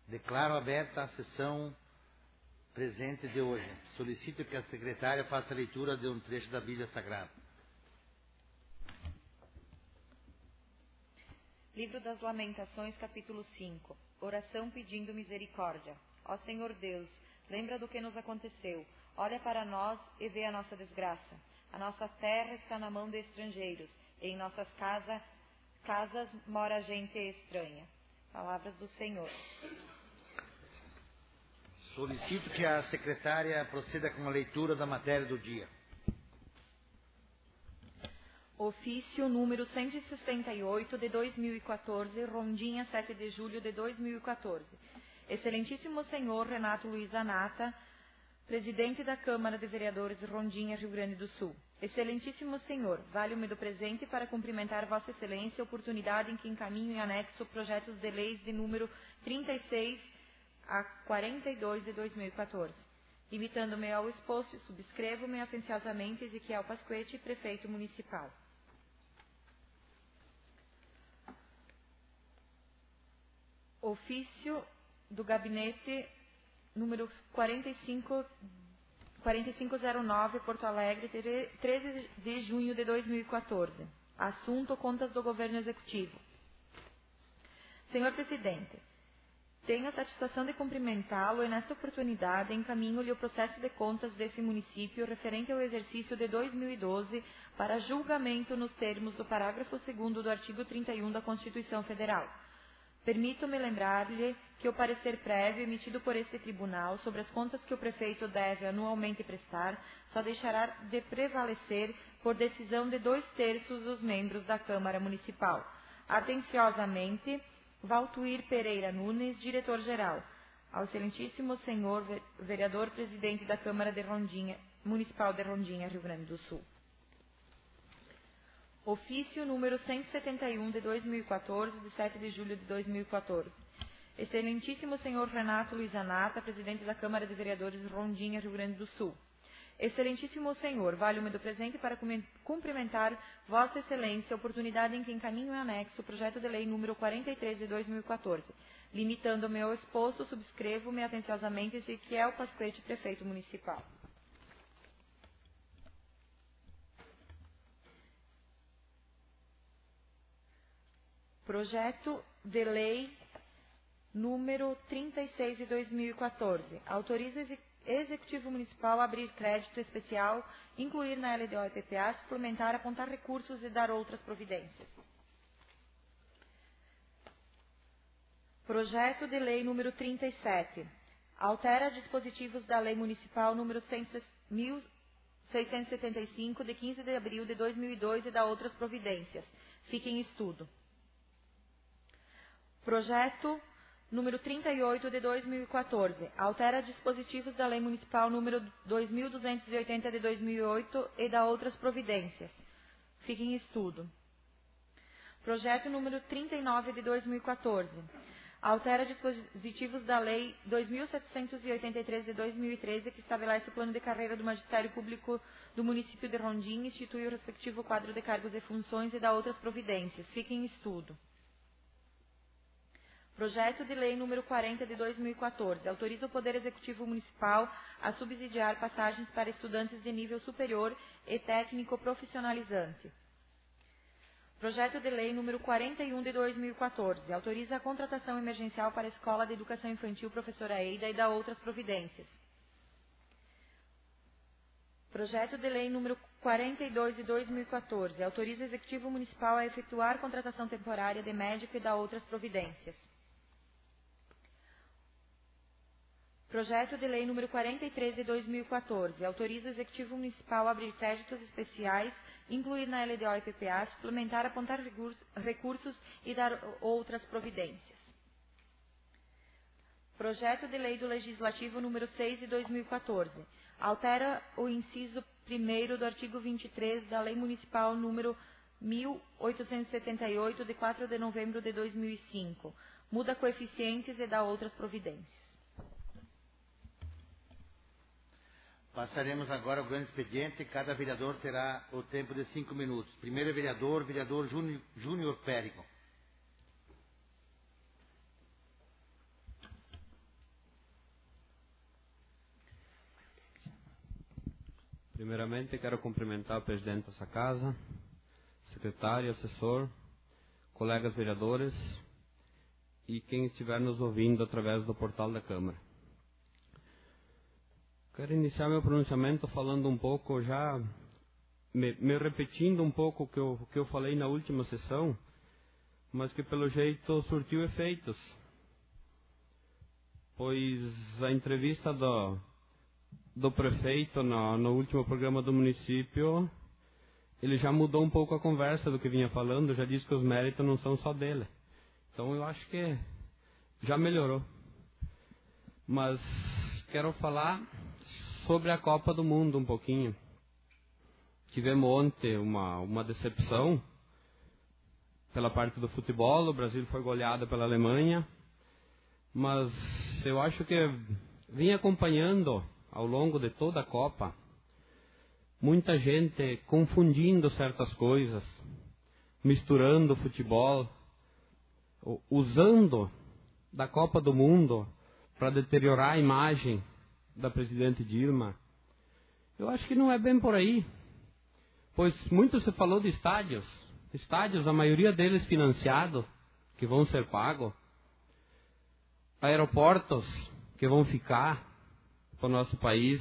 Declaro aberta a sessão presente de hoje. Solicito que a secretária faça a leitura de um trecho da Bíblia Sagrada. Livro das Lamentações, capítulo 5. Oração pedindo misericórdia. Ó Senhor Deus, lembra do que nos aconteceu. Olha para nós e vê a nossa desgraça. A nossa terra está na mão de estrangeiros, e em nossas casas mora gente estranha. Palavras do Senhor. Solicito que a secretária proceda com a leitura da matéria do dia. Ofício número 168 de 2014, Rondinha, 7 de julho de 2014. Excelentíssimo Senhor Renato Luiz Anata, Presidente da Câmara de Vereadores Rondinha, Rio Grande do Sul. Excelentíssimo Senhor, valho-me do presente para cumprimentar Vossa Excelência a oportunidade em que encaminho em anexo projetos de leis de número 36 a 42 de 2014. Limitando-me ao exposto, subscrevo-me atenciosamente Ezequiel Pasquete, Prefeito Municipal. Ofício do Gabinete número 4509, Porto Alegre, 13 de junho de 2014. Assunto: Contas do Governo Executivo. Senhor Presidente, tenho a satisfação de cumprimentá-lo e, nesta oportunidade, encaminho-lhe o processo de contas desse município referente ao exercício de 2012 para julgamento nos termos do parágrafo 2º do artigo 31 da Constituição Federal. Permito-me lembrar-lhe que o parecer prévio emitido por este tribunal sobre as contas que o prefeito deve anualmente prestar só deixará de prevalecer por decisão de 2/3 dos membros da Câmara Municipal. Atenciosamente, Valtuir Pereira Nunes, Diretor-Geral. Ao Excelentíssimo Senhor Vereador Presidente da Câmara de Rondinha, Municipal de Rondinha, Rio Grande do Sul. Ofício número 171 de 2014, de 7 de julho de 2014. Excelentíssimo Senhor Renato Luiz Anata, Presidente da Câmara de Vereadores Rondinha, Rio Grande do Sul. Excelentíssimo Senhor, valho-me do presente para cumprimentar Vossa Excelência a oportunidade em que encaminho em anexo o projeto de lei número 43 de 2014. Limitando-me ao exposto, subscrevo-me atenciosamente Ezequiel Pasquete, Prefeito Municipal. Projeto de Lei número 36 de 2014. Autoriza o Executivo Municipal a abrir crédito especial, incluir na LDO e PPA, suplementar, apontar recursos e dar outras providências. Projeto de Lei número 37. Altera dispositivos da Lei Municipal número 1675, de 15 de abril de 2002 e da outras providências. Fique em estudo. Projeto número 38 de 2014. Altera dispositivos da Lei Municipal número 2280 de 2008 e da outras providências. Fique em estudo. Projeto número 39 de 2014. Altera dispositivos da Lei 2783 de 2013, que estabelece o plano de carreira do Magistério Público do município de Rondinha, institui o respectivo quadro de cargos e funções e da outras providências. Fique em estudo. Projeto de Lei número 40 de 2014. Autoriza o Poder Executivo Municipal a subsidiar passagens para estudantes de nível superior e técnico profissionalizante. Projeto de Lei número 41 de 2014. Autoriza a contratação emergencial para a Escola de Educação Infantil Professora Eida e da outras providências. Projeto de Lei número 42 de 2014. Autoriza o Executivo Municipal a efetuar contratação temporária de médico e da outras providências. Projeto de Lei número 43 de 2014. Autoriza o Executivo Municipal a abrir créditos especiais, incluir na LDO e PPA, suplementar, apontar recursos e dar outras providências. Projeto de Lei do Legislativo número 6 de 2014. Altera o inciso 1º do artigo 23 da Lei Municipal número 1878, de 4 de novembro de 2005. Muda coeficientes e dá outras providências. Passaremos agora ao grande expediente. Cada vereador terá o tempo de 5 minutos. Primeiro vereador Júnior Périco. Primeiramente, quero cumprimentar o presidente dessa casa, secretário, assessor, colegas vereadores e quem estiver nos ouvindo através do portal da Câmara. Quero iniciar meu pronunciamento falando um pouco, já me repetindo um pouco o que eu falei na última sessão, mas que pelo jeito surtiu efeitos, pois a entrevista do prefeito no último programa do município, ele já mudou um pouco a conversa do que vinha falando, já disse que os méritos não são só dele. Então eu acho que já melhorou. Mas quero falar sobre a Copa do Mundo um pouquinho. Tivemos ontem uma decepção pela parte do futebol, o Brasil foi goleado pela Alemanha, mas eu acho que vim acompanhando ao longo de toda a Copa muita gente confundindo certas coisas, misturando o futebol, usando da Copa do Mundo para deteriorar a imagem da presidente Dilma. Eu acho que não é bem por aí, pois muito se falou de estádios, a maioria deles financiados, que vão ser pagos, aeroportos que vão ficar para o nosso país.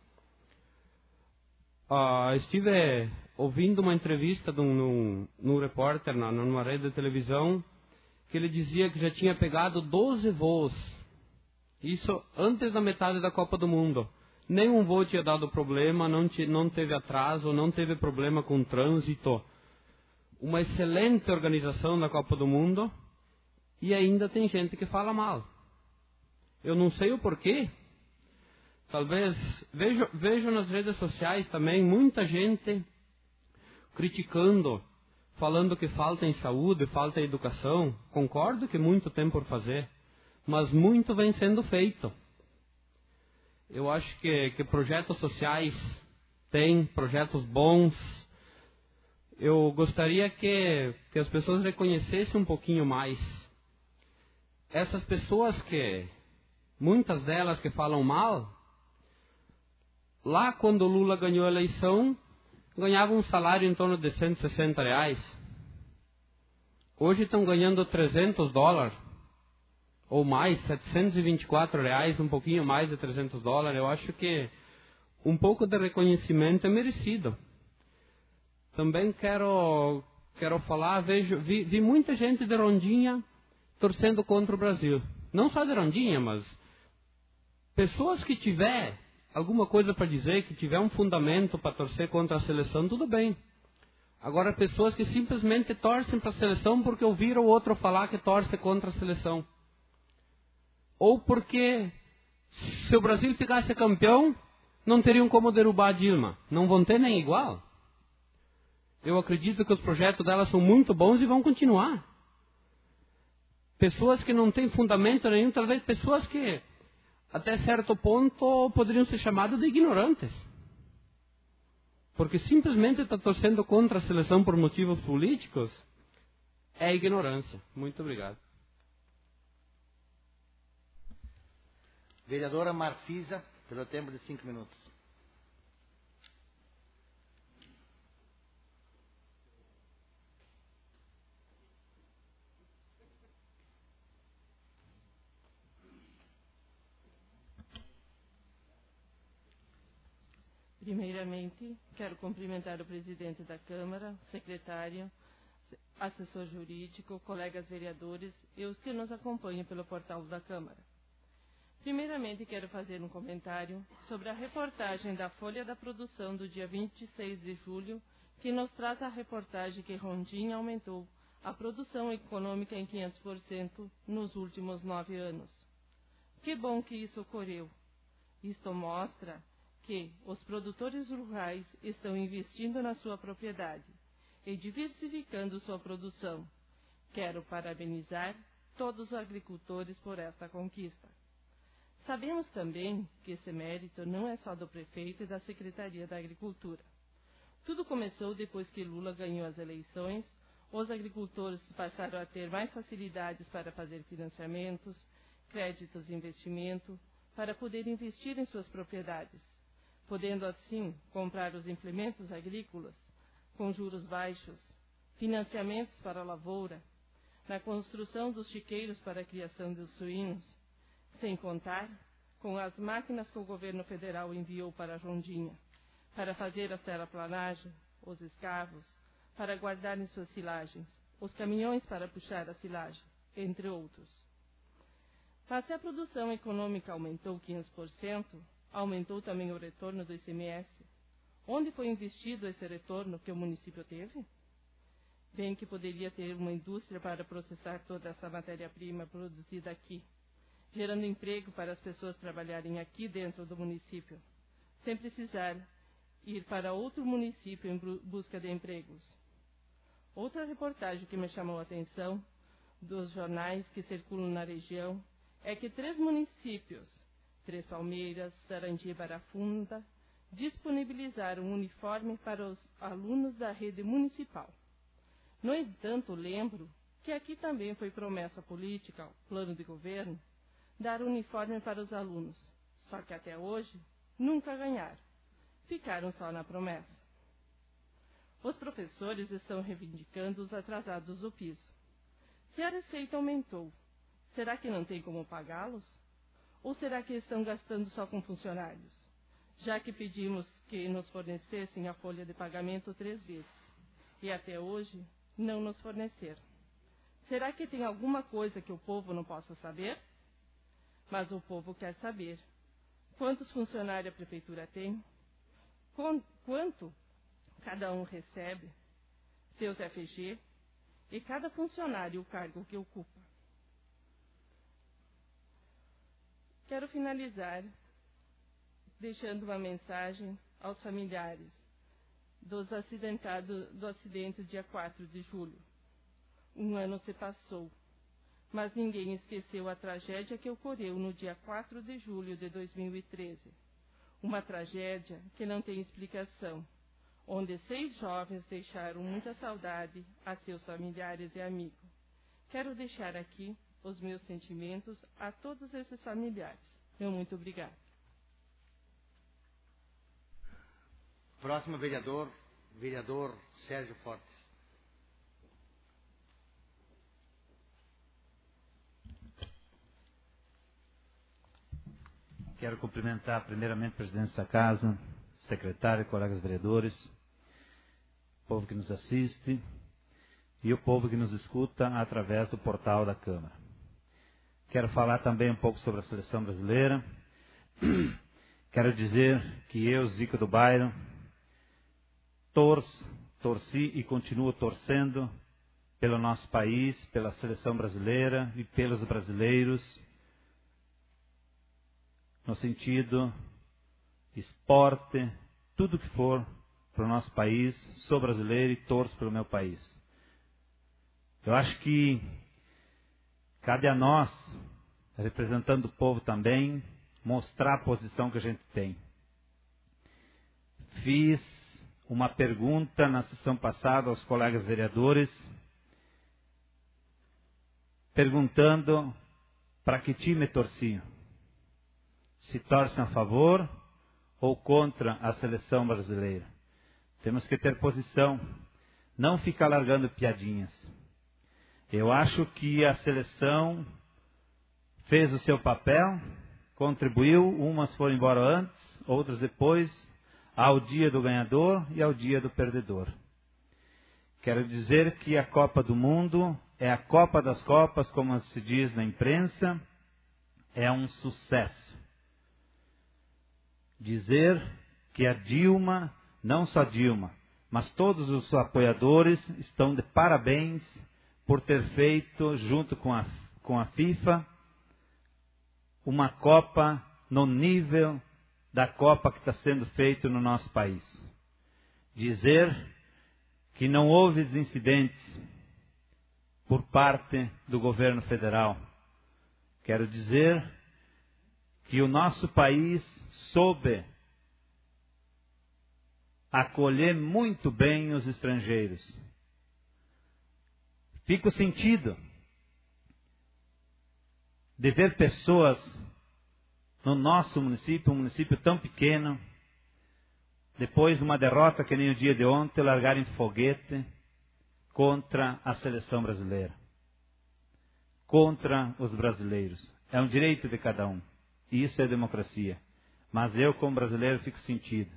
Estive ouvindo uma entrevista de um repórter numa rede de televisão, que ele dizia que já tinha pegado 12 voos, isso antes da metade da Copa do Mundo. Nenhum voo tinha dado problema, não teve atraso, não teve problema com trânsito. Uma excelente organização da Copa do Mundo, e ainda tem gente que fala mal. Eu não sei o porquê. Talvez, vejo nas redes sociais também muita gente criticando, falando que falta em saúde, falta em educação. Concordo que muito tem por fazer, mas muito vem sendo feito. Eu acho que projetos sociais tem, projetos bons. Eu gostaria que as pessoas reconhecessem um pouquinho mais. Essas pessoas muitas delas que falam mal, lá quando o Lula ganhou a eleição, ganhavam um salário em torno de R$160. Hoje estão ganhando $300 ou mais, R$724, um pouquinho mais de $300. Eu acho que um pouco de reconhecimento é merecido. Também quero falar, vi muita gente de Rondinha torcendo contra o Brasil. Não só de Rondinha, mas pessoas que tiver alguma coisa para dizer, que tiver um fundamento para torcer contra a seleção, tudo bem. Agora, pessoas que simplesmente torcem para a seleção porque ouviram o outro falar que torce contra a seleção. Ou porque, se o Brasil ficasse campeão, não teriam como derrubar a Dilma. Não vão ter nem igual. Eu acredito que os projetos dela são muito bons e vão continuar. Pessoas que não têm fundamento nenhum, talvez pessoas que, até certo ponto, poderiam ser chamadas de ignorantes. Porque simplesmente está torcendo contra a seleção por motivos políticos, é ignorância. Muito obrigado. Vereadora Marfisa, pelo tempo de 5 minutos. Primeiramente, quero cumprimentar o presidente da Câmara, secretário, assessor jurídico, colegas vereadores e os que nos acompanham pelo portal da Câmara. Primeiramente, quero fazer um comentário sobre a reportagem da Folha da Produção do dia 26 de julho, que nos traz a reportagem que Rondinha aumentou a produção econômica em 500% nos últimos 9 anos. Que bom que isso ocorreu. Isto mostra que os produtores rurais estão investindo na sua propriedade e diversificando sua produção. Quero parabenizar todos os agricultores por esta conquista. Sabemos também que esse mérito não é só do prefeito e da Secretaria da Agricultura. Tudo começou depois que Lula ganhou as eleições, os agricultores passaram a ter mais facilidades para fazer financiamentos, créditos de investimento, para poder investir em suas propriedades, podendo assim comprar os implementos agrícolas com juros baixos, financiamentos para a lavoura, na construção dos chiqueiros para a criação dos suínos, sem contar com as máquinas que o governo federal enviou para a Rondinha, para fazer a terraplanagem, os escavos, para guardar em suas silagens, os caminhões para puxar a silagem, entre outros. Mas se a produção econômica aumentou 15%, aumentou também o retorno do ICMS. Onde foi investido esse retorno que o município teve? Bem que poderia ter uma indústria para processar toda essa matéria-prima produzida aqui, gerando emprego para as pessoas trabalharem aqui dentro do município, sem precisar ir para outro município em busca de empregos. Outra reportagem que me chamou a atenção dos jornais que circulam na região é que 3 municípios, Três Palmeiras, Sarandi e Barafunda, disponibilizaram um uniforme para os alunos da rede municipal. No entanto, lembro que aqui também foi promessa política, plano de governo, dar uniforme para os alunos, só que até hoje nunca ganharam. Ficaram só na promessa. Os professores estão reivindicando os atrasados do piso. Se a receita aumentou, será que não tem como pagá-los? Ou será que estão gastando só com funcionários? Já que pedimos que nos fornecessem a folha de pagamento 3 vezes, e até hoje não nos forneceram. Será que tem alguma coisa que o povo não possa saber? Mas o povo quer saber. Quantos funcionários a prefeitura tem? Quanto cada um recebe? Seus FG? E cada funcionário o cargo que ocupa. Quero finalizar deixando uma mensagem aos familiares dos acidentados do acidente dia 4 de julho. Um ano se passou, mas ninguém esqueceu a tragédia que ocorreu no dia 4 de julho de 2013. Uma tragédia que não tem explicação, onde 6 jovens deixaram muita saudade a seus familiares e amigos. Quero deixar aqui os meus sentimentos a todos esses familiares. Meu muito obrigado. Próximo vereador Sérgio Fortes. Quero cumprimentar primeiramente o presidente da casa, secretário, colegas vereadores, o povo que nos assiste e o povo que nos escuta através do portal da Câmara. Quero falar também um pouco sobre a seleção brasileira. Quero dizer que eu, Zico do Bairro, torci e continuo torcendo pelo nosso país, pela seleção brasileira e pelos brasileiros, no sentido esporte, tudo que for para o nosso país. Sou brasileiro e torço pelo meu país. Eu acho que cabe a nós, representando o povo também, mostrar a posição que a gente tem. Fiz uma pergunta na sessão passada aos colegas vereadores, perguntando para que time torciam. Se torcem a favor ou contra a seleção brasileira. Temos que ter posição, não ficar largando piadinhas. Eu acho que a seleção fez o seu papel, contribuiu, umas foram embora antes, outras depois, ao dia do ganhador e ao dia do perdedor. Quero dizer que a Copa do Mundo é a Copa das Copas, como se diz na imprensa, é um sucesso. Dizer que a Dilma, não só Dilma, mas todos os apoiadores estão de parabéns por ter feito, junto com a FIFA, uma Copa no nível da Copa que está sendo feita no nosso país. Dizer que não houve incidentes por parte do governo federal. Quero dizer que o nosso país soube acolher muito bem os estrangeiros. Fica o sentido de ver pessoas no nosso município, um município tão pequeno, depois de uma derrota que nem o dia de ontem, largarem foguete contra a seleção brasileira, contra os brasileiros. É um direito de cada um. E isso é democracia. Mas eu, como brasileiro, fico sentido.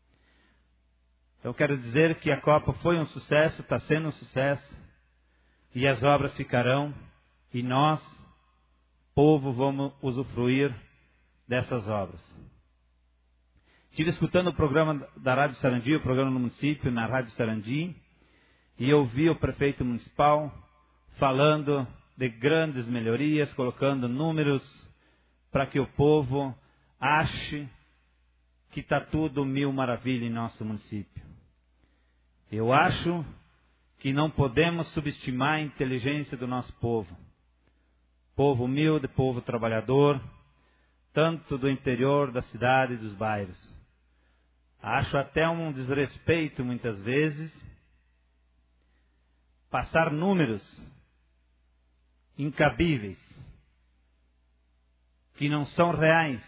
Eu quero dizer que a Copa foi um sucesso, está sendo um sucesso, e as obras ficarão, e nós, povo, vamos usufruir dessas obras. Estive escutando o programa da Rádio Sarandi, o programa no município, na Rádio Sarandi, e ouvi o prefeito municipal falando de grandes melhorias, colocando números para que o povo ache que está tudo mil maravilha em nosso município. Eu acho que não podemos subestimar a inteligência do nosso povo. Povo humilde, povo trabalhador, tanto do interior da cidade e dos bairros. Acho até um desrespeito, muitas vezes, passar números incabíveis, que não são reais.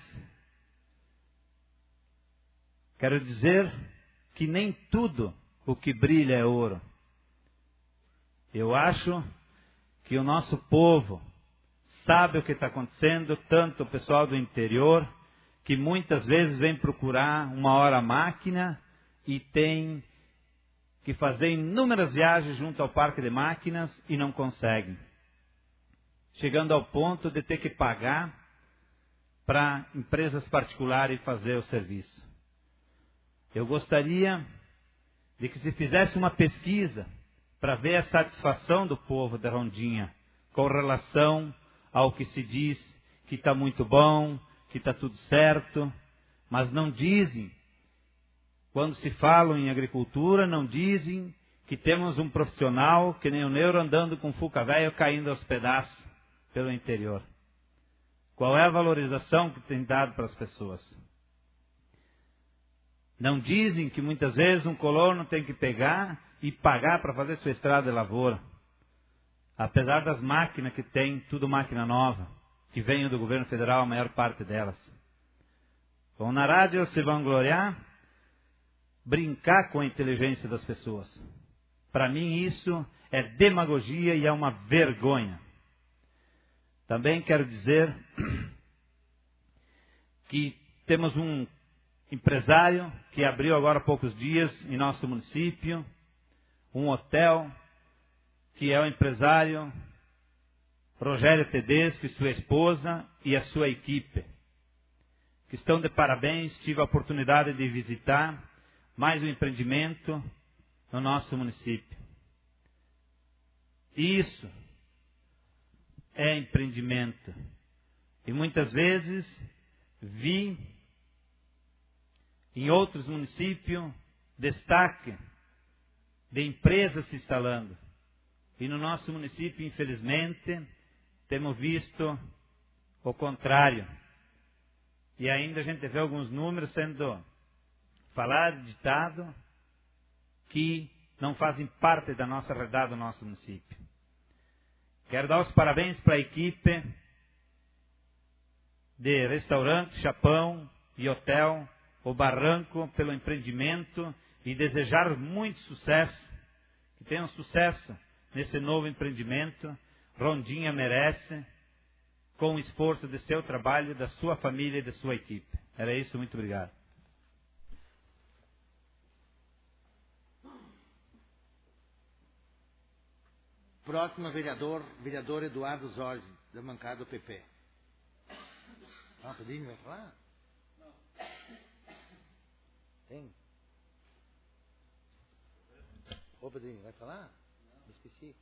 Quero dizer que nem tudo o que brilha é ouro. Eu acho que o nosso povo sabe o que está acontecendo, tanto o pessoal do interior, que muitas vezes vem procurar uma hora a máquina e tem que fazer inúmeras viagens junto ao parque de máquinas e não conseguem. Chegando ao ponto de ter que pagar para empresas particulares fazer o serviço. Eu gostaria de que se fizesse uma pesquisa para ver a satisfação do povo da Rondinha com relação ao que se diz que está muito bom, que está tudo certo, mas não dizem, quando se falam em agricultura, não dizem que temos um profissional que nem o Neuro andando com fuca velho caindo aos pedaços pelo interior. Qual é a valorização que tem dado para as pessoas? Não dizem que muitas vezes um colono tem que pegar e pagar para fazer sua estrada de lavoura. Apesar das máquinas que tem, tudo máquina nova, que vem do governo federal, a maior parte delas. Vão na rádio se vangloriar, brincar com a inteligência das pessoas. Para mim isso é demagogia e é uma vergonha. Também quero dizer que temos um empresário que abriu agora há poucos dias em nosso município, um hotel, que é o empresário Rogério Tedesco e sua esposa e a sua equipe, que estão de parabéns. Tive a oportunidade de visitar mais um empreendimento no nosso município. Isso é empreendimento. E muitas vezes vi em outros municípios destaque de empresas se instalando. E no nosso município, infelizmente, temos visto o contrário. E ainda a gente vê alguns números sendo falados, ditados, que não fazem parte da nossa realidade do nosso município. Quero dar os parabéns para a equipe de restaurante, Chapão e hotel, o Barranco, pelo empreendimento e desejar muito sucesso, que tenham sucesso nesse novo empreendimento. Rondinha merece, com o esforço de seu trabalho, da sua família e da sua equipe. Era isso, muito obrigado. Próximo vereador Eduardo Zorzi, da bancada do PP. Ah, Pedrinho vai falar? Não. Tem? Ô, Pedrinho, vai falar? Não. Esqueci.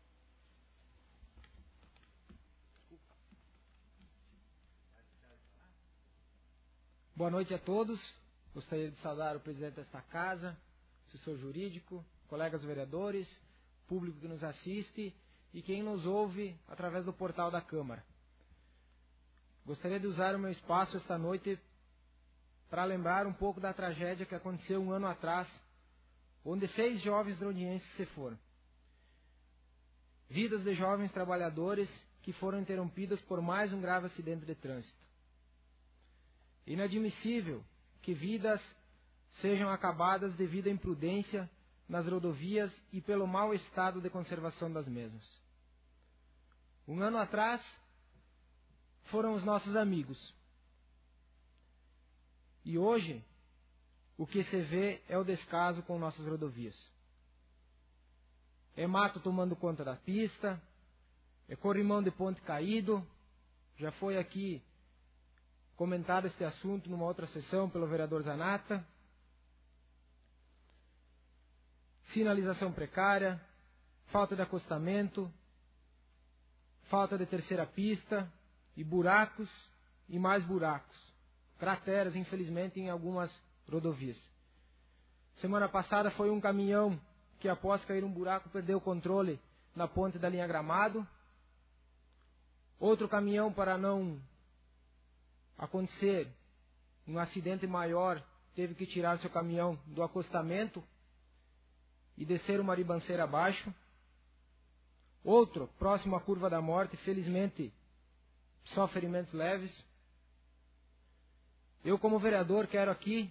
Boa noite a todos. Gostaria de saudar o presidente desta casa, assessor jurídico, colegas vereadores, público que nos assiste e quem nos ouve através do portal da Câmara. Gostaria de usar o meu espaço esta noite para lembrar um pouco da tragédia que aconteceu um ano atrás, onde 6 jovens rondinenses se foram. Vidas de jovens trabalhadores que foram interrompidas por mais um grave acidente de trânsito. Inadmissível que vidas sejam acabadas devido à imprudência nas rodovias e pelo mau estado de conservação das mesmas. Um ano atrás, foram os nossos amigos. E hoje, o que se vê é o descaso com nossas rodovias. É mato tomando conta da pista, é corrimão de ponte caído. Já foi aqui comentado este assunto numa outra sessão pelo vereador Zanata. Sinalização precária, falta de acostamento, falta de terceira pista e buracos e mais buracos. Crateras, infelizmente, em algumas rodovias. Semana passada foi um caminhão que, após cair um buraco, perdeu o controle na ponte da linha Gramado. Outro caminhão, para não acontecer um acidente maior, teve que tirar seu caminhão do acostamento e descer uma ribanceira abaixo. Outro, próximo à curva da morte, felizmente, só ferimentos leves. Eu, como vereador, quero aqui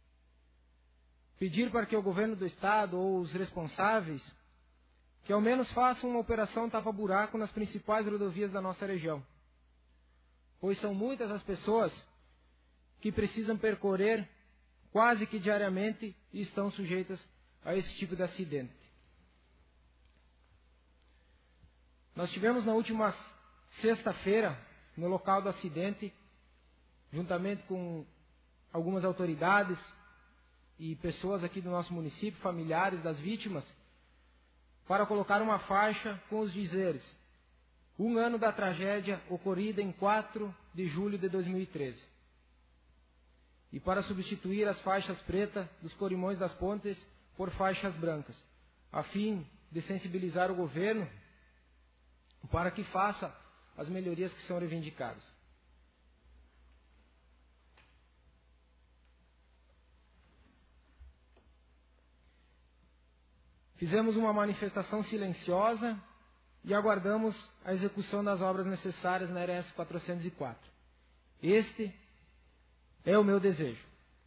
pedir para que o governo do estado ou os responsáveis que ao menos façam uma operação tapa-buraco nas principais rodovias da nossa região, pois são muitas as pessoas que precisam percorrer quase que diariamente e estão sujeitas a esse tipo de acidente. Nós tivemos na última sexta-feira, no local do acidente, juntamente com algumas autoridades e pessoas aqui do nosso município, familiares das vítimas, para colocar uma faixa com os dizeres: 1 ano da tragédia ocorrida em 4 de julho de 2013. E para substituir as faixas pretas dos corrimões das pontes por faixas brancas, a fim de sensibilizar o governo para que faça as melhorias que são reivindicadas. Fizemos uma manifestação silenciosa e aguardamos a execução das obras necessárias na RS 404. Este é o meu desejo.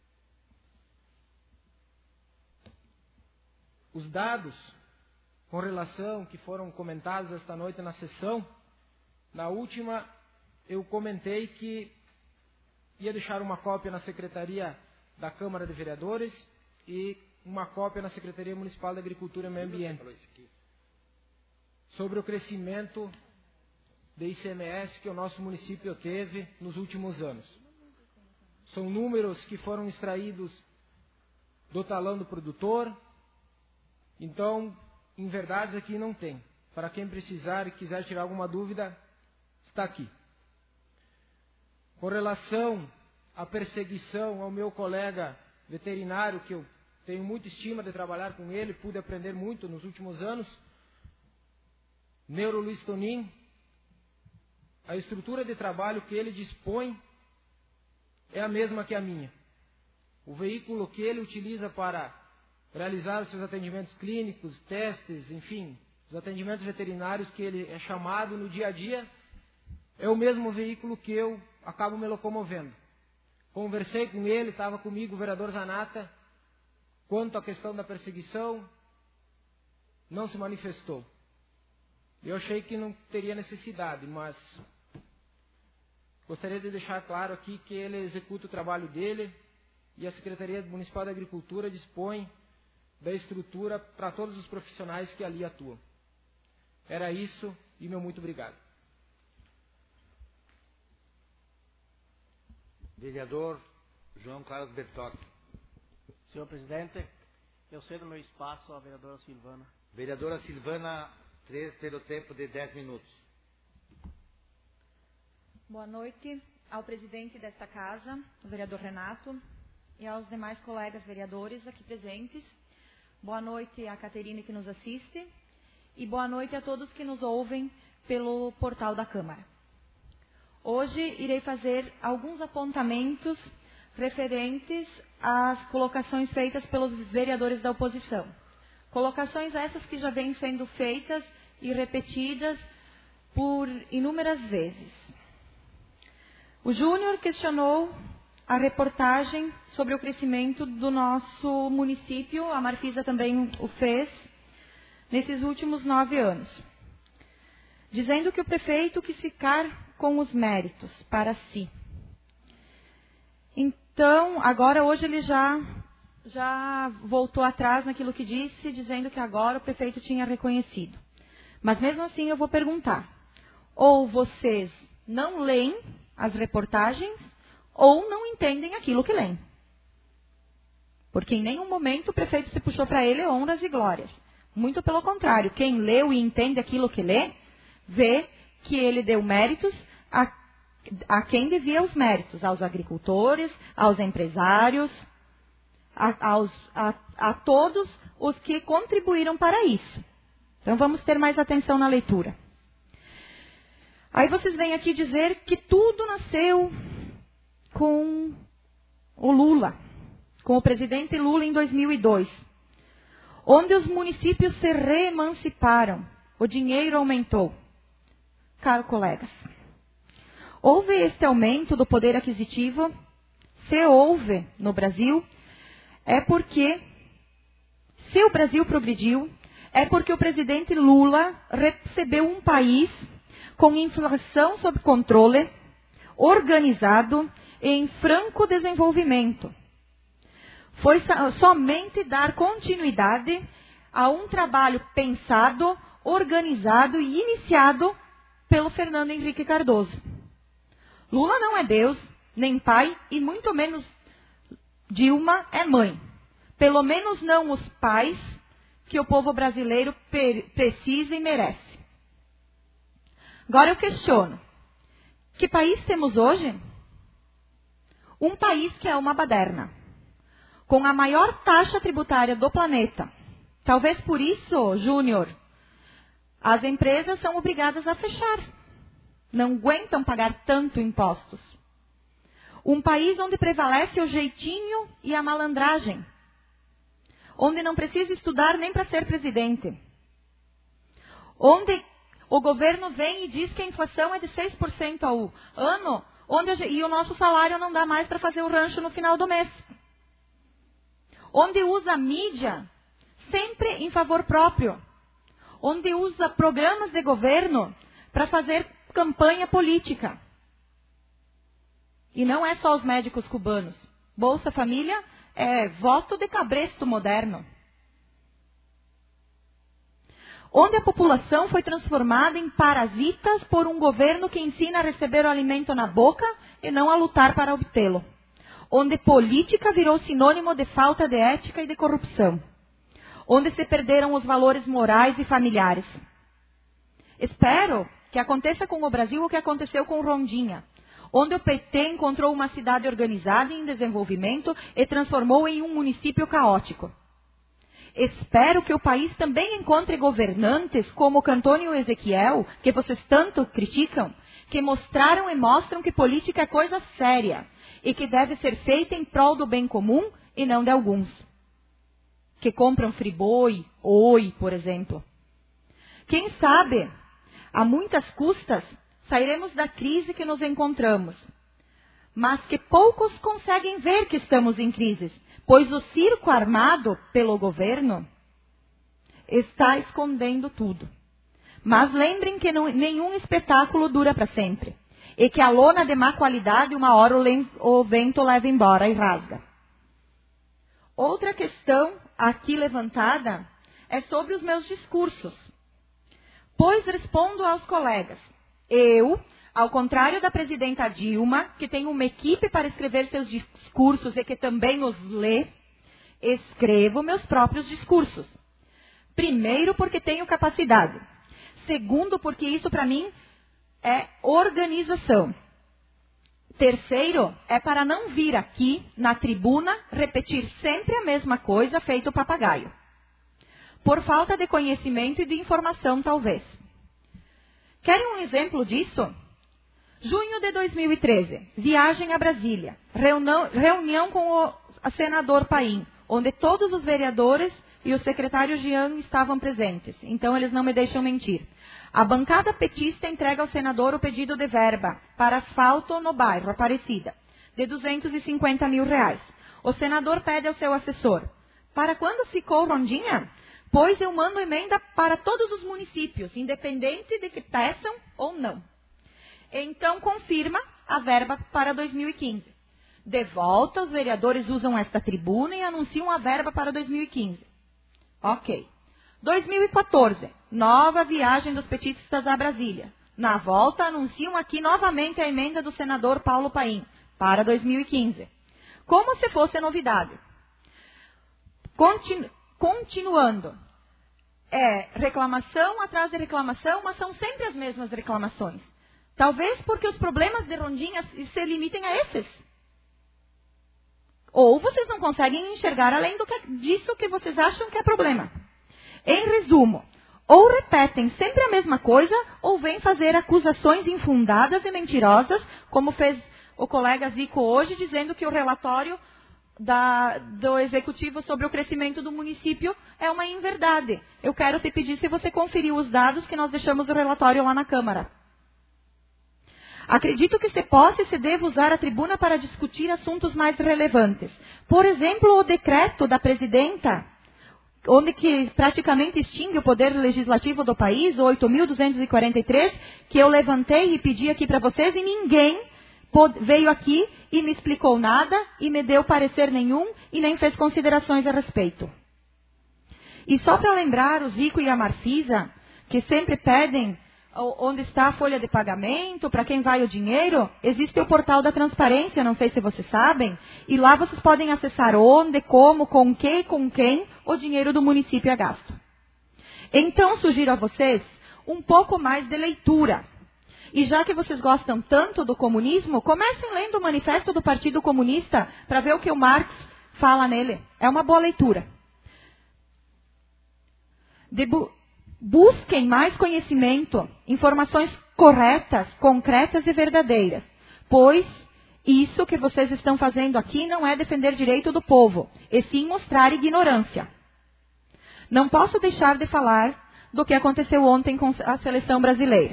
Os dados com relação que foram comentados esta noite na sessão, na última eu comentei que ia deixar uma cópia na Secretaria da Câmara de Vereadores e uma cópia na Secretaria Municipal da Agricultura e Meio Ambiente sobre o crescimento de ICMS que o nosso município teve nos últimos anos. São números que foram extraídos do talão do produtor. Então, em verdade, aqui não tem. Para quem precisar e quiser tirar alguma dúvida, está aqui. Com relação à perseguição ao meu colega veterinário, que eu tenho muita estima de trabalhar com ele, pude aprender muito nos últimos anos, Neuro Luiz Tonin, a estrutura de trabalho que ele dispõe é a mesma que a minha. O veículo que ele utiliza para realizar os seus atendimentos clínicos, testes, enfim, os atendimentos veterinários que ele é chamado no dia a dia, é o mesmo veículo que eu acabo me locomovendo. Conversei com ele, estava comigo o vereador Zanata, quanto à questão da perseguição, não se manifestou. Eu achei que não teria necessidade, mas gostaria de deixar claro aqui que ele executa o trabalho dele e a Secretaria Municipal da Agricultura dispõe da estrutura para todos os profissionais que ali atuam. Era isso e meu muito obrigado. Vereador João Carlos Bertocchi. Senhor presidente, eu cedo meu espaço à vereadora Silvana. Vereadora Silvana, 3 pelo tempo de 10 minutos. Boa noite ao presidente desta casa, o vereador Renato, e aos demais colegas vereadores aqui presentes. Boa noite à Caterine que nos assiste e boa noite a todos que nos ouvem pelo portal da Câmara. Hoje irei fazer alguns apontamentos referentes às colocações feitas pelos vereadores da oposição. Colocações essas que já vêm sendo feitas e repetidas por inúmeras vezes. O Júnior questionou a reportagem sobre o crescimento do nosso município, a Marfisa também o fez, nesses últimos 9 anos. Dizendo que o prefeito quis ficar com os méritos para si. Então, agora hoje ele já voltou atrás naquilo que disse, dizendo que agora o prefeito tinha reconhecido. Mas mesmo assim eu vou perguntar, ou vocês não leem as reportagens, ou não entendem aquilo que leem. Porque em nenhum momento o prefeito se puxou para ele honras e glórias. Muito pelo contrário, quem leu e entende aquilo que lê, vê que ele deu méritos a quem devia os méritos, aos agricultores, aos empresários, a todos os que contribuíram para isso. Então vamos ter mais atenção na leitura. Aí vocês vêm aqui dizer que tudo nasceu com o Lula, com o presidente Lula em 2002, onde os municípios se reemanciparam, o dinheiro aumentou. Caros colegas, houve este aumento do poder aquisitivo? Se houve no Brasil, é porque, se o Brasil progrediu, é porque o presidente Lula recebeu um país com inflação sob controle, organizado e em franco desenvolvimento. Foi somente dar continuidade a um trabalho pensado, organizado e iniciado pelo Fernando Henrique Cardoso. Lula não é Deus, nem pai, e muito menos Dilma é mãe. Pelo menos não os pais que o povo brasileiro precisa e merece. Agora eu questiono, que país temos hoje? Um país que é uma baderna, com a maior taxa tributária do planeta. Talvez por isso, Júnior, as empresas são obrigadas a fechar. Não aguentam pagar tanto impostos. Um país onde prevalece o jeitinho e a malandragem. Onde não precisa estudar nem para ser presidente. Onde o governo vem e diz que a inflação é de 6% ao ano, e o nosso salário não dá mais para fazer o rancho no final do mês. Onde usa a mídia sempre em favor próprio. Onde usa programas de governo para fazer campanha política. E não é só os médicos cubanos. Bolsa Família é voto de cabresto moderno. Onde a população foi transformada em parasitas por um governo que ensina a receber o alimento na boca e não a lutar para obtê-lo. Onde política virou sinônimo de falta de ética e de corrupção. Onde se perderam os valores morais e familiares. Espero que aconteça com o Brasil o que aconteceu com Rondônia, onde o PT encontrou uma cidade organizada e em desenvolvimento e transformou em um município caótico. Espero que o país também encontre governantes como o Cantônio e o Ezequiel, que vocês tanto criticam, que mostraram e mostram que política é coisa séria e que deve ser feita em prol do bem comum e não de alguns. Que compram Friboi, Oi, por exemplo. Quem sabe, a muitas custas, sairemos da crise que nos encontramos. Mas que poucos conseguem ver que estamos em crise, pois o circo armado pelo governo está escondendo tudo. Mas lembrem que nenhum espetáculo dura para sempre. E que a lona de má qualidade, uma hora o vento leva embora e rasga. Outra questão aqui levantada é sobre os meus discursos. Pois respondo aos colegas. Eu, ao contrário da presidenta Dilma, que tem uma equipe para escrever seus discursos e que também os lê, escrevo meus próprios discursos. Primeiro, porque tenho capacidade. Segundo, porque isso para mim é organização. Terceiro, é para não vir aqui, na tribuna, repetir sempre a mesma coisa feito papagaio. Por falta de conhecimento e de informação, talvez. Querem um exemplo disso? Junho de 2013, viagem a Brasília, reunião com o senador Paim, onde todos os vereadores e o secretário Jean estavam presentes, então eles não me deixam mentir. A bancada petista entrega ao senador o pedido de verba para asfalto no bairro Aparecida, de R$250 mil. O senador pede ao seu assessor: para quando ficou Rondinha? Pois eu mando emenda para todos os municípios, independente de que peçam ou não. Então confirma a verba para 2015. De volta, os vereadores usam esta tribuna e anunciam a verba para 2015. Ok. 2014, nova viagem dos petistas a Brasília. Na volta, anunciam aqui novamente a emenda do senador Paulo Paim para 2015. Como se fosse novidade. Continuando. Reclamação atrás de reclamação, mas são sempre as mesmas reclamações. Talvez porque os problemas de Rondinha se limitem a esses. Ou vocês não conseguem enxergar além disso que vocês acham que é problema. Em resumo, ou repetem sempre a mesma coisa, ou vêm fazer acusações infundadas e mentirosas, como fez o colega Zico hoje, dizendo que o relatório do Executivo sobre o crescimento do município é uma inverdade. Eu quero te pedir se você conferiu os dados que nós deixamos o relatório lá na Câmara. Acredito que se possa e se deva usar a tribuna para discutir assuntos mais relevantes. Por exemplo, o decreto da presidenta, onde que praticamente extingue o poder legislativo do país, o 8.243, que eu levantei e pedi aqui para vocês, e ninguém veio aqui e me explicou nada, e me deu parecer nenhum, e nem fez considerações a respeito. E só para lembrar o Zico e a Marfisa, que sempre pedem onde está a folha de pagamento, para quem vai o dinheiro, existe o portal da transparência, não sei se vocês sabem, e lá vocês podem acessar onde, como, com que e com quem o dinheiro do município é gasto. Então, sugiro a vocês um pouco mais de leitura. E já que vocês gostam tanto do comunismo, comecem lendo o Manifesto do Partido Comunista para ver o que o Marx fala nele. É uma boa leitura. Busquem mais conhecimento, informações corretas, concretas e verdadeiras, pois isso que vocês estão fazendo aqui não é defender direito do povo, e sim mostrar ignorância. Não posso deixar de falar do que aconteceu ontem com a seleção brasileira.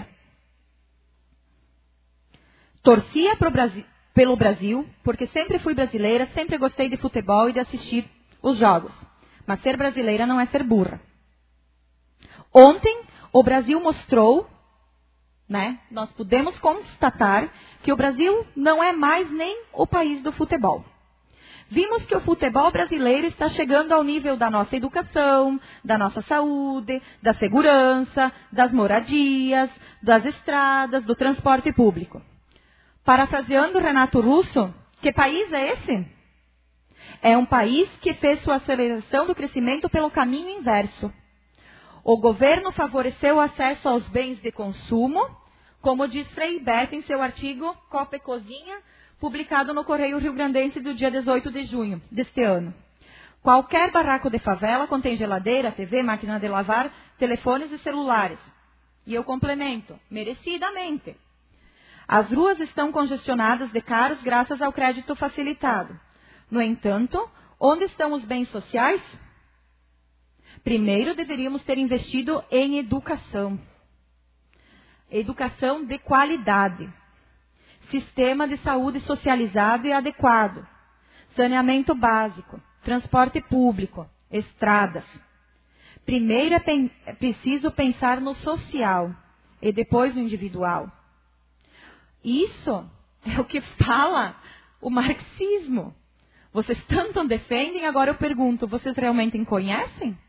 Torcia pelo Brasil, porque sempre fui brasileira, sempre gostei de futebol e de assistir os jogos. Mas ser brasileira não é ser burra. Ontem, o Brasil mostrou, nós podemos constatar que o Brasil não é mais nem o país do futebol. Vimos que o futebol brasileiro está chegando ao nível da nossa educação, da nossa saúde, da segurança, das moradias, das estradas, do transporte público. Parafraseando Renato Russo, que país é esse? É um país que fez sua aceleração do crescimento pelo caminho inverso. O governo favoreceu o acesso aos bens de consumo, como diz Frei Beto em seu artigo Copa e Cozinha, publicado no Correio Rio-Grandense do dia 18 de junho deste ano. Qualquer barraco de favela contém geladeira, TV, máquina de lavar, telefones e celulares. E eu complemento, merecidamente. As ruas estão congestionadas de carros graças ao crédito facilitado. No entanto, onde estão os bens sociais? Primeiro, deveríamos ter investido em educação. Educação de qualidade. Sistema de saúde socializado e adequado. Saneamento básico. Transporte público. Estradas. Primeiro é preciso pensar no social e depois no individual. Isso é o que fala o marxismo. Vocês tanto defendem, agora eu pergunto, vocês realmente conhecem?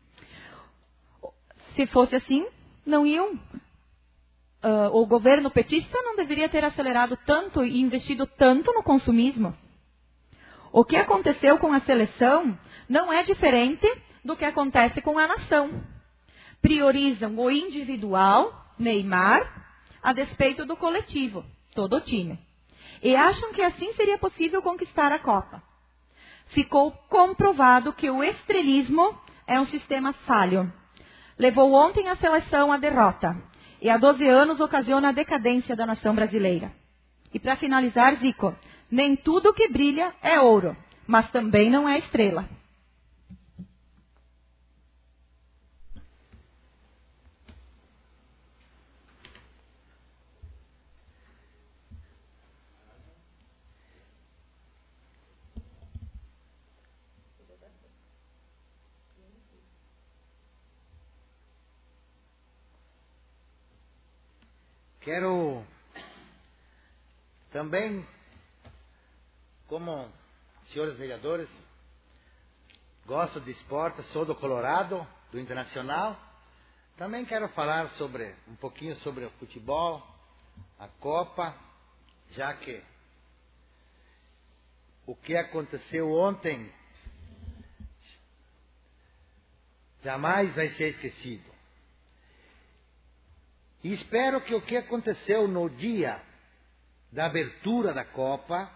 Se fosse assim, não iam. O governo petista não deveria ter acelerado tanto e investido tanto no consumismo. O que aconteceu com a seleção não é diferente do que acontece com a nação. Priorizam o individual, Neymar, a despeito do coletivo, todo o time. E acham que assim seria possível conquistar a Copa. Ficou comprovado que o estrelismo é um sistema falho. Levou ontem a seleção à derrota. E há 12 anos ocasiona a decadência da nação brasileira. E para finalizar, Zico, nem tudo que brilha é ouro, mas também não é estrela. Quero também, como senhores vereadores, gosto de esporte, sou do Colorado, do Internacional. Também quero falar um pouquinho sobre o futebol, a Copa, já que o que aconteceu ontem jamais vai ser esquecido. E espero que o que aconteceu no dia da abertura da Copa,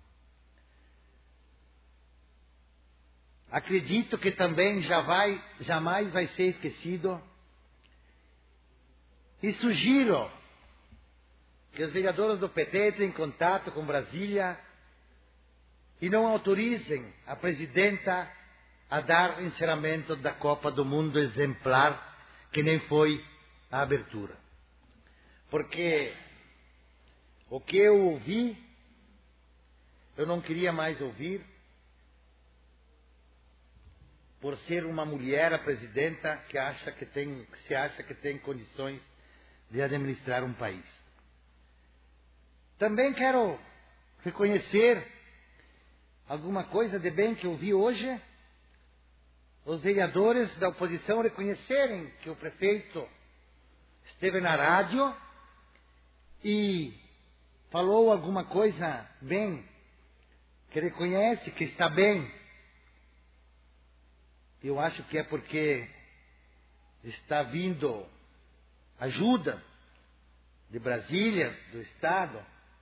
acredito que também jamais vai ser esquecido. E sugiro que os vereadores do PT entrem em contato com Brasília e não autorizem a presidenta a dar encerramento da Copa do Mundo exemplar, que nem foi a abertura. Porque o que eu ouvi, eu não queria mais ouvir, por ser uma mulher a presidenta que se acha que tem condições de administrar um país. Também quero reconhecer alguma coisa de bem que eu vi hoje, os vereadores da oposição reconhecerem que o prefeito esteve na rádio e falou alguma coisa bem, que reconhece que está bem. Eu acho que é porque está vindo ajuda de Brasília, do Estado.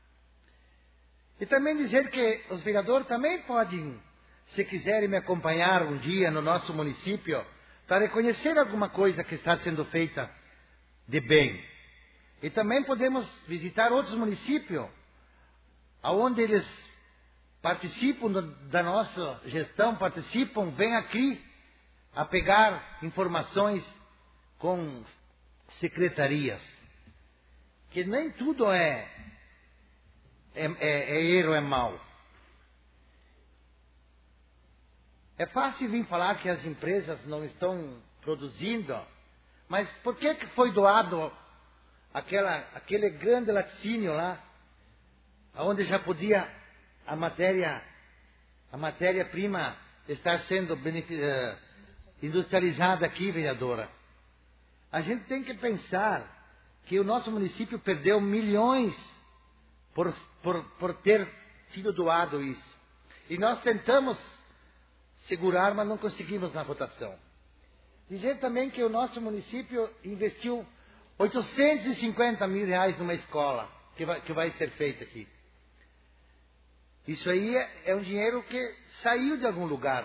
E também dizer que os vereadores também podem, se quiserem me acompanhar um dia no nosso município, para reconhecer alguma coisa que está sendo feita de bem. E também podemos visitar outros municípios, onde eles participam da nossa gestão, vêm aqui a pegar informações com secretarias. Que nem tudo é erro, é mal. É fácil vir falar que as empresas não estão produzindo, mas por que foi doado aquele grande laticínio lá, onde já podia a matéria-prima estar sendo industrializada aqui, vereadora? A gente tem que pensar que o nosso município perdeu milhões por ter sido doado isso. E nós tentamos segurar, mas não conseguimos na votação. Dizer também que o nosso município investiu 850 mil reais numa escola que vai ser feita aqui. Isso aí é um dinheiro que saiu de algum lugar.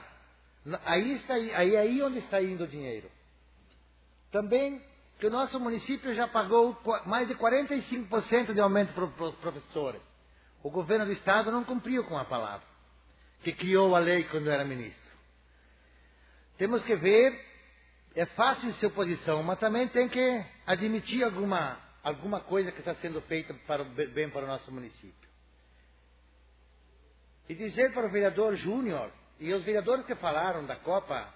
Aí onde está indo o dinheiro. Também que o nosso município já pagou mais de 45% de aumento para os professores. O governo do Estado não cumpriu com a palavra, que criou a lei quando era ministro. Temos que ver, é fácil ser oposição, mas também tem que admitir alguma coisa que está sendo feita bem para o nosso município. E dizer para o vereador Júnior, e os vereadores que falaram da Copa,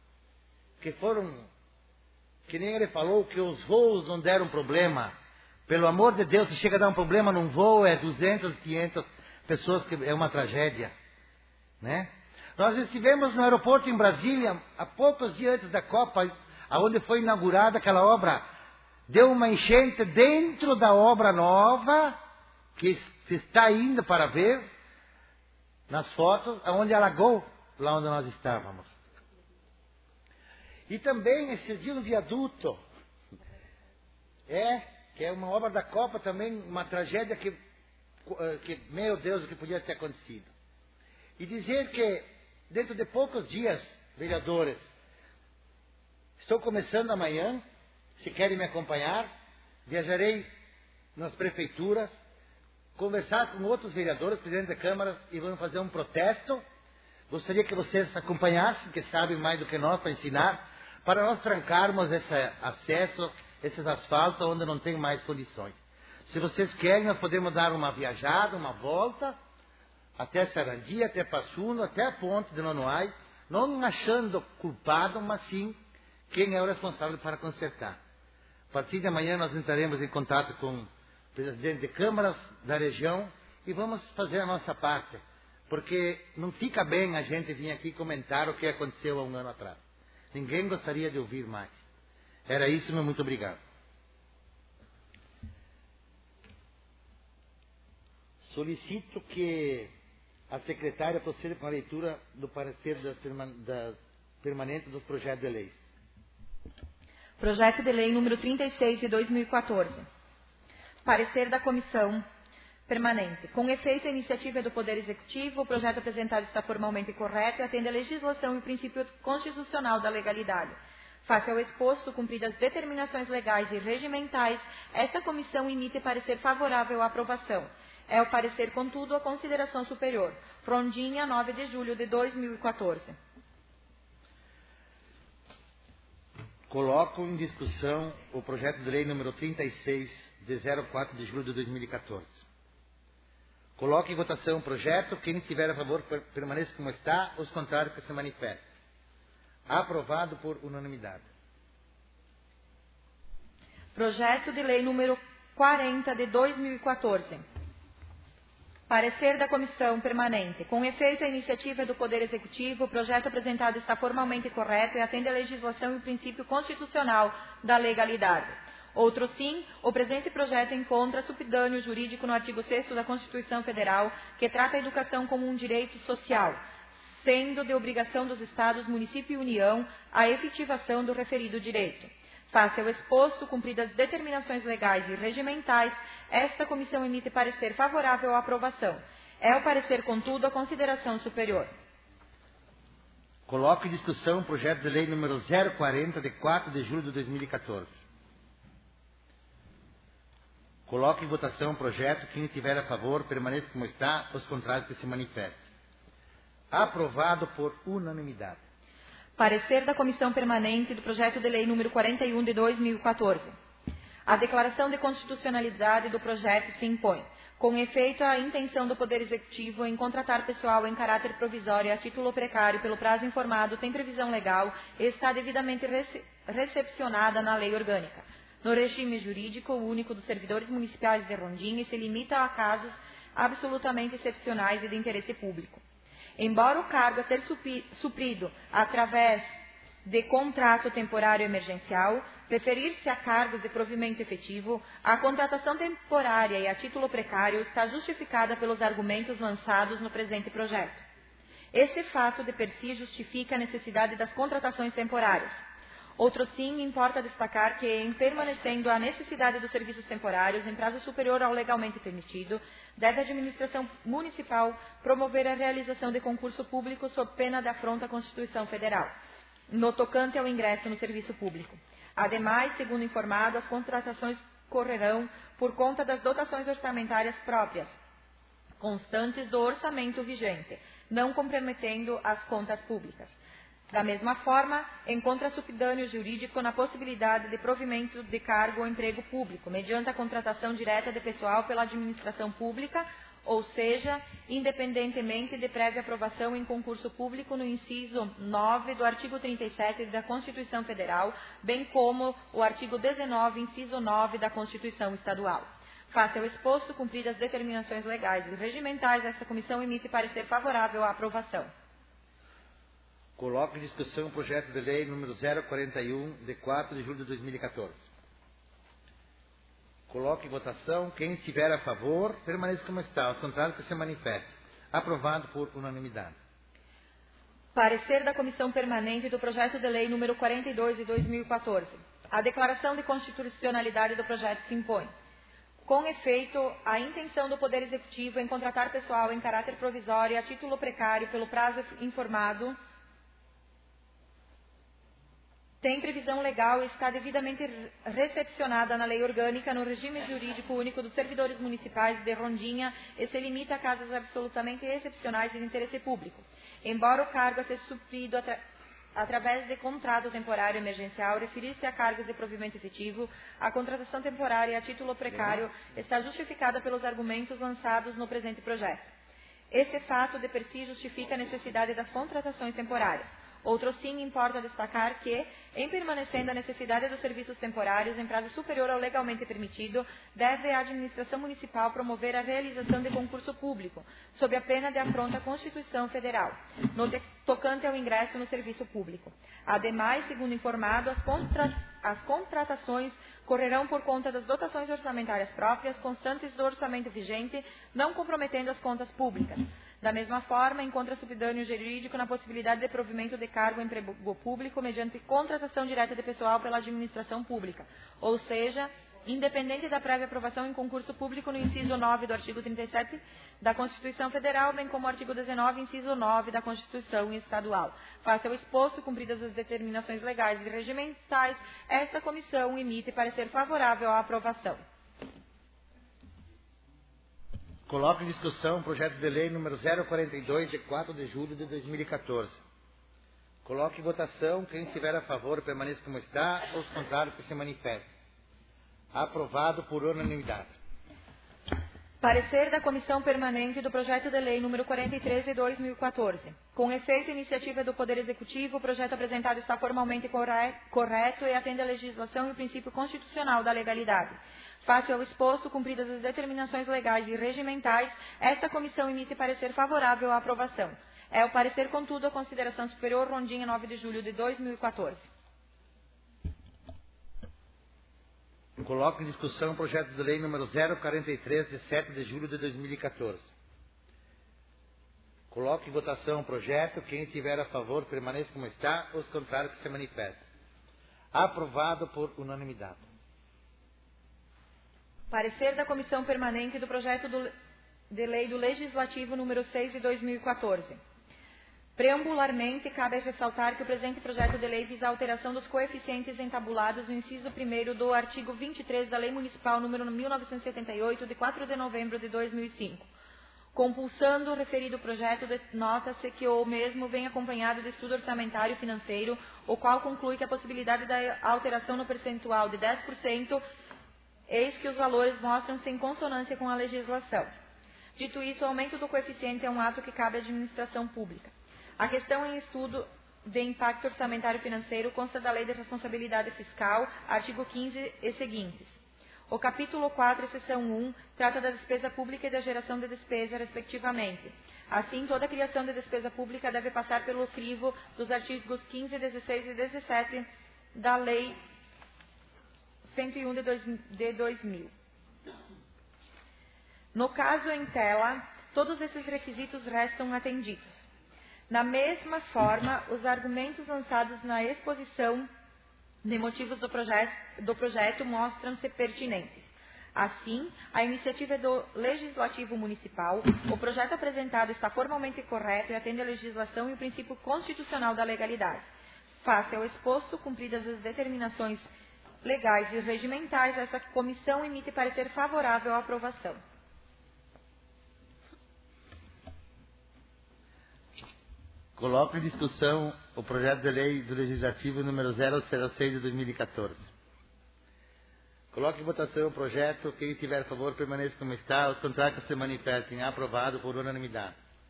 que nem ele falou, que os voos não deram problema. Pelo amor de Deus, se chega a dar um problema num voo, é 200, 500 pessoas, que é uma tragédia. Né? Nós estivemos no aeroporto em Brasília, há poucos dias antes da Copa, onde foi inaugurada aquela obra. Deu uma enchente dentro da obra nova, que se está indo para ver, nas fotos, onde alagou, lá onde nós estávamos. E também esse dia um viaduto, que é uma obra da Copa também, uma tragédia que meu Deus, o que podia ter acontecido. E dizer que dentro de poucos dias, vereadores, estou começando amanhã, se querem me acompanhar, viajarei nas prefeituras, conversar com outros vereadores, presidentes de câmaras, e vamos fazer um protesto. Gostaria que vocês acompanhassem, que sabem mais do que nós para ensinar, para nós trancarmos esse acesso, esses asfaltos onde não tem mais condições. Se vocês querem, nós podemos dar uma viajada, uma volta, até Sarandi, até Passuno, até a ponte de Nonoai, não achando culpado, mas sim quem é o responsável para consertar. A partir de amanhã nós entraremos em contato com presidente de câmaras da região, e vamos fazer a nossa parte, porque não fica bem a gente vir aqui comentar o que aconteceu há um ano atrás. Ninguém gostaria de ouvir mais. Era isso, meu muito obrigado. Solicito que a secretária proceda com a leitura do parecer permanente dos projetos de leis. Projeto de Lei número 36 de 2014. Parecer da Comissão Permanente. Com efeito, a iniciativa é do Poder Executivo, o projeto apresentado está formalmente correto e atende à legislação e o princípio constitucional da legalidade. Face ao exposto, cumpridas as determinações legais e regimentais, esta comissão emite parecer favorável à aprovação. É o parecer, contudo, a consideração superior. Frondinha, 9 de julho de 2014. Coloco em discussão o projeto de lei número 36, de 04 de julho de 2014. Coloco em votação o projeto. Quem estiver a favor, permaneça como está. Os contrários, que se manifestem. Aprovado por unanimidade. Projeto de Lei número 40 de 2014. Parecer da Comissão Permanente. Com efeito, a iniciativa é do Poder Executivo, o projeto apresentado está formalmente correto e atende à legislação e o princípio constitucional da legalidade. Outro sim, o presente projeto encontra subdânio jurídico no artigo 6º da Constituição Federal, que trata a educação como um direito social, sendo de obrigação dos Estados, município e União a efetivação do referido direito. Face ao exposto, cumpridas as determinações legais e regimentais, esta comissão emite parecer favorável à aprovação. É o parecer, contudo, a consideração superior. Coloco em discussão o projeto de lei número 040, de 4 de julho de 2014. Coloco em votação o projeto. Quem estiver a favor, permaneça como está. Os contrários, que se manifestem. Aprovado por unanimidade. Parecer da Comissão Permanente do projeto de lei número 41 de 2014. A declaração de constitucionalidade do projeto se impõe. Com efeito, a intenção do Poder Executivo em contratar pessoal em caráter provisório a título precário pelo prazo informado tem previsão legal e está devidamente recepcionada na lei orgânica, no regime jurídico único dos servidores municipais de Rondônia, e se limita a casos absolutamente excepcionais e de interesse público. Embora o cargo a ser suprido através de contrato temporário emergencial, referir-se a cargos de provimento efetivo, a contratação temporária e a título precário está justificada pelos argumentos lançados no presente projeto. Esse fato de per si justifica a necessidade das contratações temporárias. Outro sim, importa destacar que, em permanecendo a necessidade dos serviços temporários em prazo superior ao legalmente permitido, deve a administração municipal promover a realização de concurso público sob pena de afronta à Constituição Federal, no tocante ao ingresso no serviço público. Ademais, segundo informado, as contratações correrão por conta das dotações orçamentárias próprias, constantes do orçamento vigente, não comprometendo as contas públicas. Da mesma forma, encontra subdânio jurídico na possibilidade de provimento de cargo ou emprego público, mediante a contratação direta de pessoal pela administração pública, ou seja, independentemente de prévia aprovação em concurso público no inciso 9 do artigo 37 da Constituição Federal, bem como o artigo 19, inciso 9 da Constituição Estadual. Face ao exposto, cumpridas as determinações legais e regimentais, esta comissão emite parecer favorável à aprovação. Coloco em discussão o projeto de lei número 041, de 4 de julho de 2014. Coloco em votação. Quem estiver a favor, permaneça como está. Aos contrários, que se manifeste. Aprovado por unanimidade. Parecer da Comissão Permanente do projeto de lei número 42 de 2014. A declaração de constitucionalidade do projeto se impõe. Com efeito, a intenção do Poder Executivo em contratar pessoal em caráter provisório a título precário pelo prazo informado tem previsão legal e está devidamente recepcionada na lei orgânica no regime jurídico único dos servidores municipais de Rondônia e se limita a casos absolutamente excepcionais e de interesse público. Embora o cargo a ser suprido através de contrato temporário emergencial referir-se a cargos de provimento efetivo, a contratação temporária a título precário está justificada pelos argumentos lançados no presente projeto. Esse fato de per si justifica a necessidade das contratações temporárias. Outro sim, importa destacar que, em permanecendo a necessidade dos serviços temporários em prazo superior ao legalmente permitido, deve a administração municipal promover a realização de concurso público, sob a pena de afronta à Constituição Federal, no tocante ao ingresso no serviço público. Ademais, segundo informado, as contratações correrão por conta das dotações orçamentárias próprias, constantes do orçamento vigente, não comprometendo as contas públicas. Da mesma forma, encontra subdâneo jurídico na possibilidade de provimento de cargo em emprego público mediante contratação direta de pessoal pela administração pública, ou seja, independente da prévia aprovação em concurso público no inciso 9 do artigo 37 da Constituição Federal, bem como o artigo 19, inciso 9 da Constituição Estadual. Face ao exposto, cumpridas as determinações legais e regimentais, esta comissão emite parecer favorável à aprovação. Coloco em discussão o projeto de lei número 042, de 4 de julho de 2014. Coloque em votação. Quem estiver a favor, permaneça como está. Os contrários, que se manifestem. Aprovado por unanimidade. Parecer da Comissão Permanente do Projeto de Lei número 43 de 2014. Com efeito e iniciativa do Poder Executivo, o projeto apresentado está formalmente correto e atende à legislação e o princípio constitucional da legalidade. Face ao exposto, cumpridas as determinações legais e regimentais, esta comissão emite parecer favorável à aprovação. É o parecer, contudo, a consideração superior, Rondinha, 9 de julho de 2014. Coloco em discussão o projeto de lei número 043, de 7 de julho de 2014. Coloco em votação o projeto. Quem estiver a favor, permaneça como está. Os contrários, que se manifestem. Aprovado por unanimidade. Parecer da Comissão Permanente do Projeto de Lei do Legislativo número 6 de 2014. Preambularmente, cabe ressaltar que o presente projeto de lei visa a alteração dos coeficientes entabulados no inciso 1º do artigo 23 da Lei Municipal número 1978, de 4 de novembro de 2005. Compulsando o referido projeto, nota-se que o mesmo vem acompanhado de estudo orçamentário e financeiro, o qual conclui que a possibilidade da alteração no percentual de 10%, eis que os valores mostram-se em consonância com a legislação. Dito isso, o aumento do coeficiente é um ato que cabe à administração pública. A questão em estudo de impacto orçamentário e financeiro consta da Lei de Responsabilidade Fiscal, artigo 15 e seguintes. O capítulo 4, seção 1, trata da despesa pública e da geração de despesa, respectivamente. Assim, toda a criação de despesa pública deve passar pelo crivo dos artigos 15, 16 e 17 da Lei 101 de 2000. No caso em tela, todos esses requisitos restam atendidos. Da mesma forma, os argumentos lançados na exposição de motivos do projeto mostram-se pertinentes. Assim, a iniciativa é do Legislativo Municipal, o projeto apresentado está formalmente correto e atende à legislação e o princípio constitucional da legalidade. Face ao exposto, cumpridas as determinações legais e regimentais, essa comissão emite parecer favorável à aprovação. Coloco em discussão o projeto de lei do Legislativo número 006 de 2014. Coloco em votação o projeto. Quem estiver a favor, permaneça como está. Os contrários, se manifestem. Aprovado por unanimidade.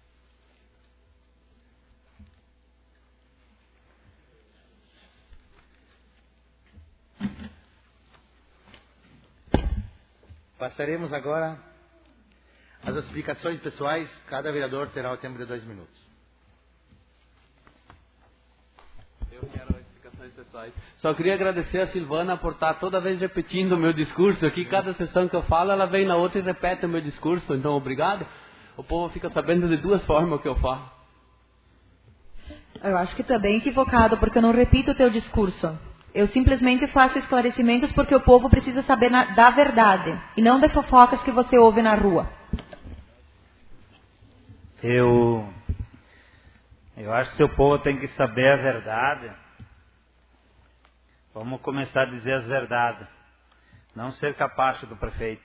Passaremos agora às explicações pessoais. Cada vereador terá o tempo de 2 minutos. Eu quero explicações pessoais. Só queria agradecer a Silvana por estar toda vez repetindo o meu discurso aqui. Cada sessão que eu falo, ela vem na outra e repete o meu discurso. Então, obrigado. O povo fica sabendo de 2 formas o que eu falo. Eu acho que tu é bem equivocado, porque eu não repito o teu discurso. Eu simplesmente faço esclarecimentos porque o povo precisa saber da verdade, e não de fofocas que você ouve na rua. Eu acho que o povo tem que saber a verdade. Vamos começar a dizer as verdades. Não ser capacho do prefeito.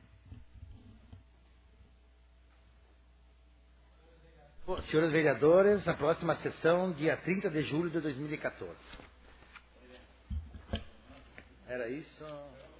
Senhores vereadores, a próxima sessão, dia 30 de julho de 2014. Era isso.